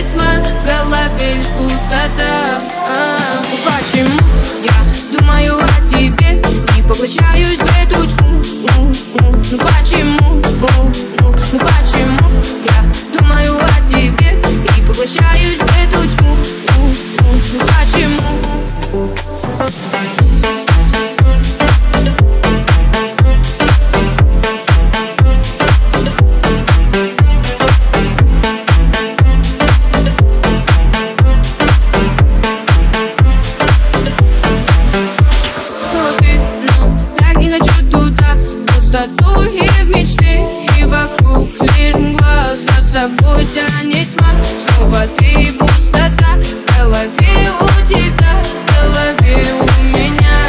тьма, в голове лишь пустота. Почему я думаю о тебе и поглощаюсь в эту тьму? Ну почему, ну почему я думаю о тебе и поглощаюсь в эту тьму? Ну почему? И в мечты, и вокруг лишь мгла, за собой тянет тьма. Снова ты и пустота в голове у тебя, в голове у меня.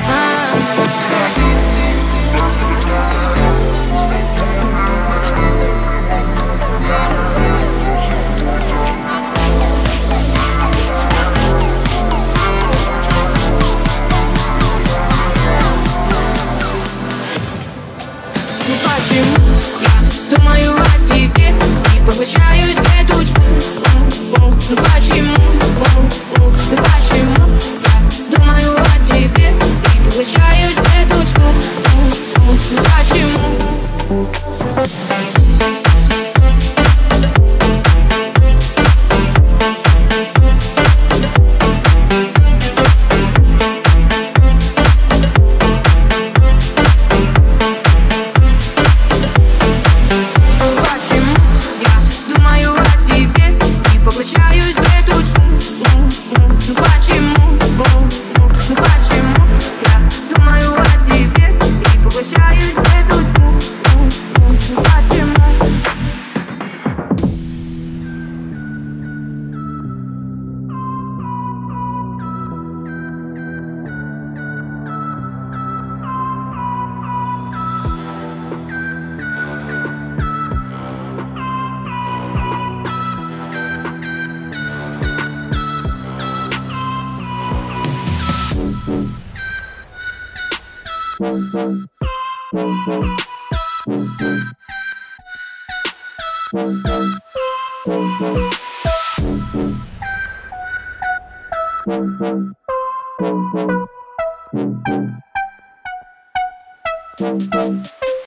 Ну почему я думаю о тебе и поглощаюсь в эту тьму? Ну почему, ну почему я думаю о тебе и поглощаюсь в эту тьму? Ну почему? Thank you.